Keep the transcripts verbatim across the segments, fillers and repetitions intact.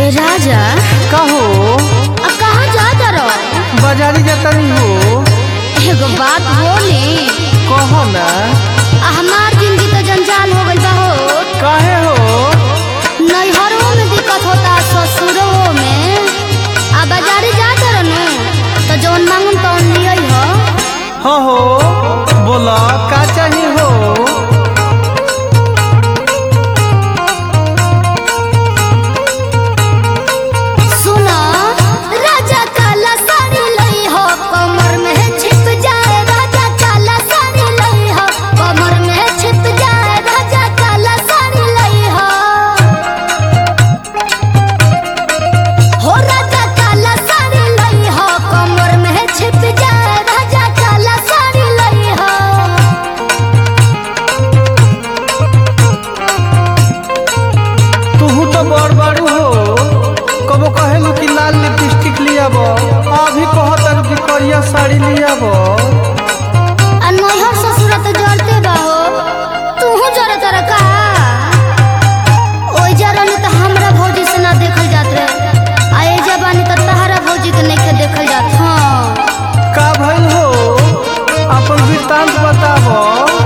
राजा कहो अब कहाँ जा रहो? बाजारी जाता नहीं हो। एगो बात बोली। कहो ना। हमार जिंदगी तो जंजाल हो गई बा हो। काहे हो? नैहरों में दिक्कत होता, ससुरों में। आ बाजारी जाता रहनु तो जौन मांगन तौन लियई हो। हाँ हो, बोला का चाहिए हो? अभी कहतर कि करिया साड़ी लियाब। नैहर ससुर तो जरते बा हो। तू जरत रह का? ओइ जरनी तो हमरा भौजी से ना देखल जात रहे। आ ए जबानी तो तहरा भौजी के नहीं देखल जात। हाँ का भइल हो? अपन वृत्तांत बताबो।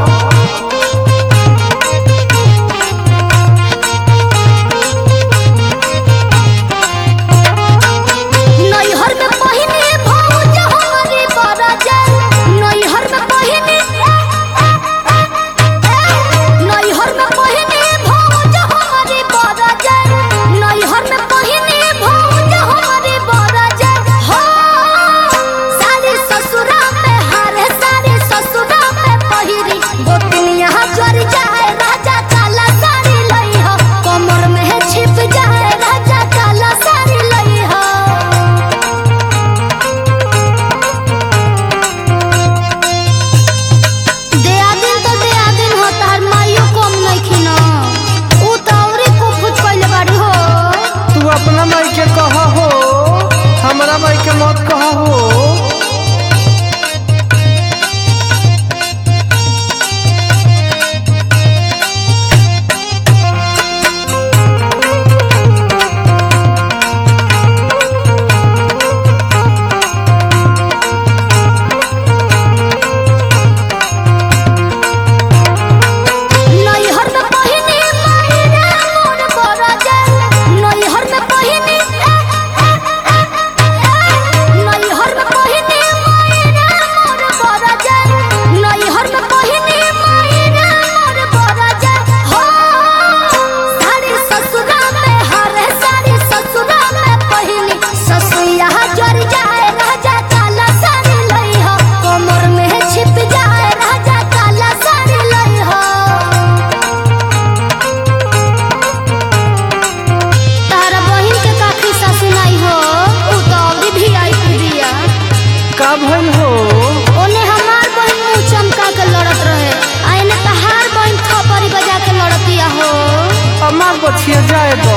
अपना माई के कहा हो, हमारा माई के मत कहा हो। भइल हो? ओने हमार बहन मुंह चमका के लड़त रहे, आ एने तहार बहन थपरी बजा के लड़तिया हो। हमार बचिया जाए दो।